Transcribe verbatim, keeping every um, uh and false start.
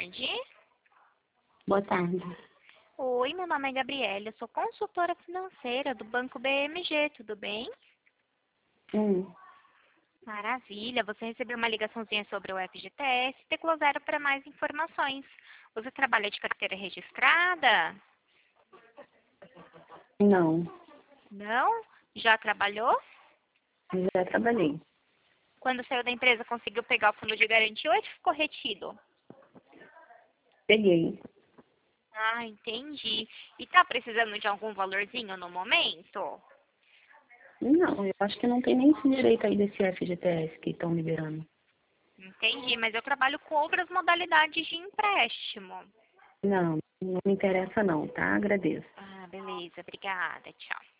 tarde. Boa tarde. Oi, meu nome é Gabriela, eu sou consultora financeira do Banco B M G, tudo bem? Hum, Maravilha, você recebeu uma ligaçãozinha sobre o F G T S, declararam para mais informações. Você trabalha de carteira registrada? não, Não? Já trabalhou? já trabalhei. Quando saiu da empresa, conseguiu pegar o fundo de garantia ou ele ficou retido? Peguei. Ah, entendi. E tá precisando de algum valorzinho no momento? Não, eu acho que não tem nem esse direito aí desse F G T S que estão liberando. Entendi, mas eu trabalho com outras modalidades de empréstimo. Não, não me interessa não, tá? Agradeço. Ah, beleza, obrigada, tchau.